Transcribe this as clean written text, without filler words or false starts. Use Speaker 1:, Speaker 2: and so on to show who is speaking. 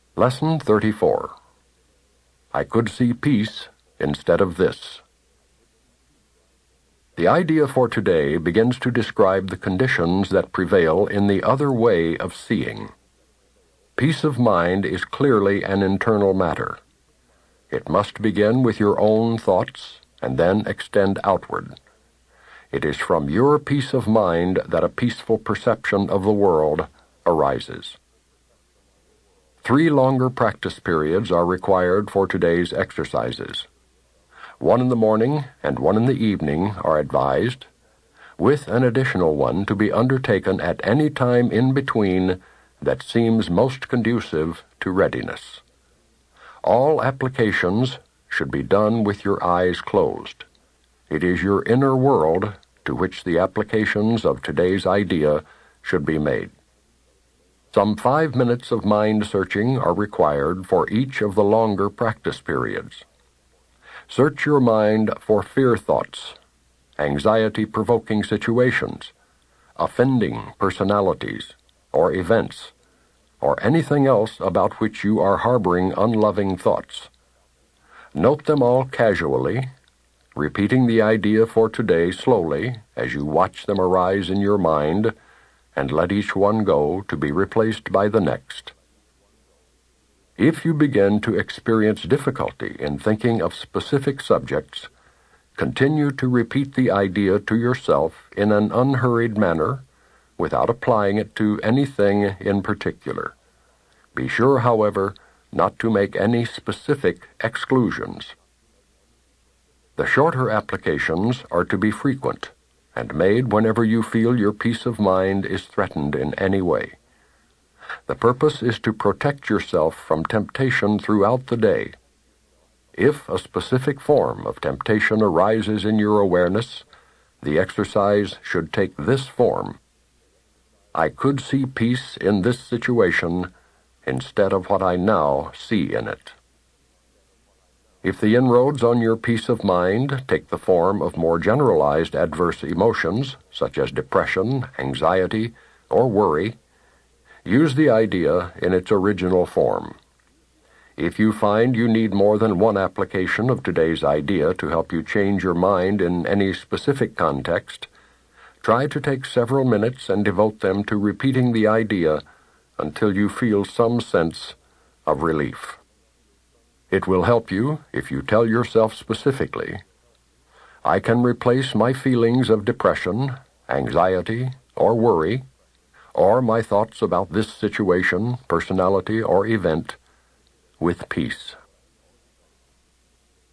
Speaker 1: Lesson 34. I could see peace instead of this. The idea for today begins to describe the conditions that prevail in the other way of seeing. Peace of mind is clearly an internal matter. It must begin with your own thoughts and then extend outward. It is from your peace of mind that a peaceful perception of the world arises. 3 longer practice periods are required for today's exercises. 1 in the morning and 1 in the evening are advised, with an additional one to be undertaken at any time in between that seems most conducive to readiness. All applications should be done with your eyes closed. It is your inner world to which the applications of today's idea should be made. Some 5 minutes of mind searching are required for each of the longer practice periods. Search your mind for fear thoughts, anxiety-provoking situations, offending personalities or events, or anything else about which you are harboring unloving thoughts. Note them all casually, repeating the idea for today slowly as you watch them arise in your mind, and let each one go to be replaced by the next. If you begin to experience difficulty in thinking of specific subjects, continue to repeat the idea to yourself in an unhurried manner without applying it to anything in particular. Be sure, however, not to make any specific exclusions. The shorter applications are to be frequent and made whenever you feel your peace of mind is threatened in any way. The purpose is to protect yourself from temptation throughout the day. If a specific form of temptation arises in your awareness, the exercise should take this form. I could see peace in this situation instead of what I now see in it. If the inroads on your peace of mind take the form of more generalized adverse emotions, such as depression, anxiety, or worry, use the idea in its original form. If you find you need more than one application of today's idea to help you change your mind in any specific context, try to take several minutes and devote them to repeating the idea until you feel some sense of relief. It will help you if you tell yourself specifically, I can replace my feelings of depression, anxiety, or worry, or my thoughts about this situation, personality, or event, with peace.